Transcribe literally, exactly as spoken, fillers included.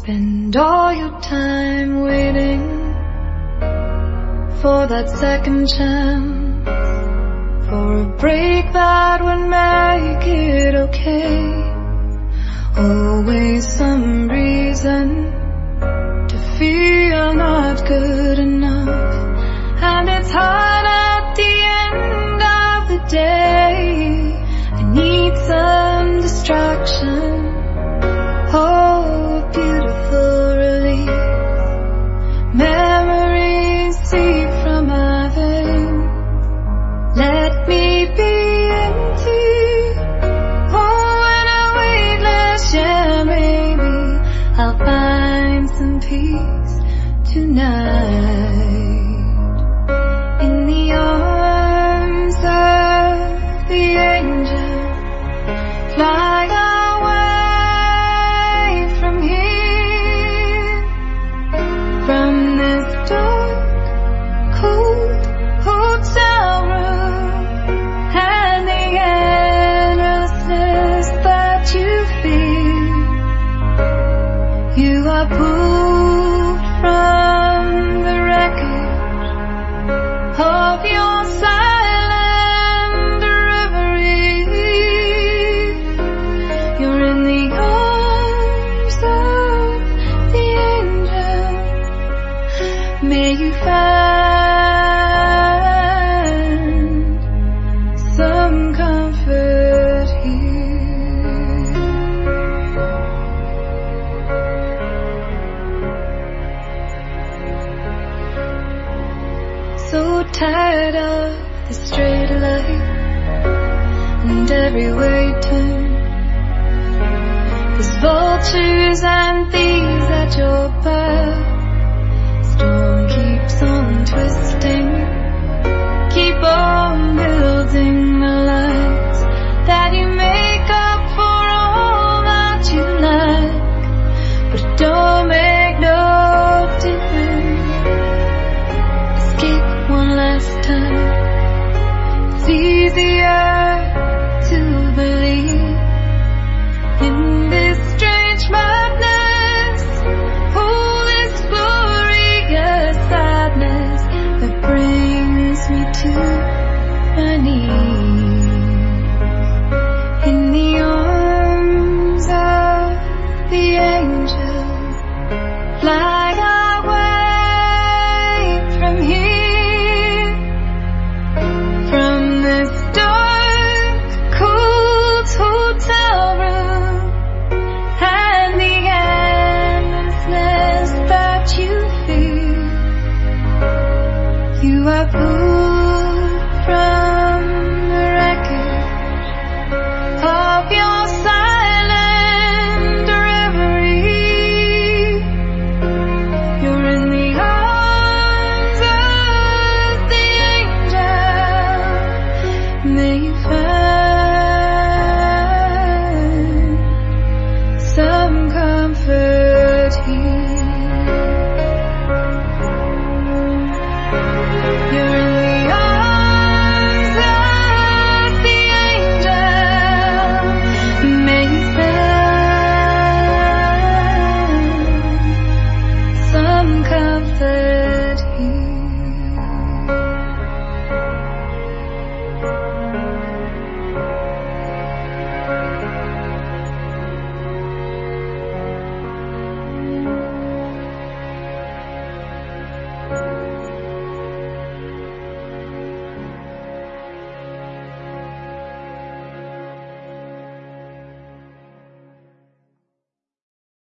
spend all your time waiting for that second chance, for a break that would make it okay. Always some reason to feel not good enough, and it's hard at the end of the day. I need some distraction. Oh, beautiful relief. Memories seep from my veins. Let me be empty. Oh, and a weightless, yeah, maybe I'll find some peace tonight. In the arms of the angel, fly away from here, from this dark, cold hotel room, and the endlessness that you feel. You are pulled from the wreckage of your silent reverie. You're in the arms of the angel. May you find some comfort here. So tired of the straight light and everywhere you turn, there's vultures and thieves at your back. Storm keeps on twisting, keep on building the lights that you make up for all that you lack, but it don't make no difference. Escape one last time. It's easier to believe in this strange madness, oh, this glorious sadness that brings me to my knees. In the arms of the angel, fly away from here, from this dark, cold hotel room, and the endlessness that you feel. You are pulled from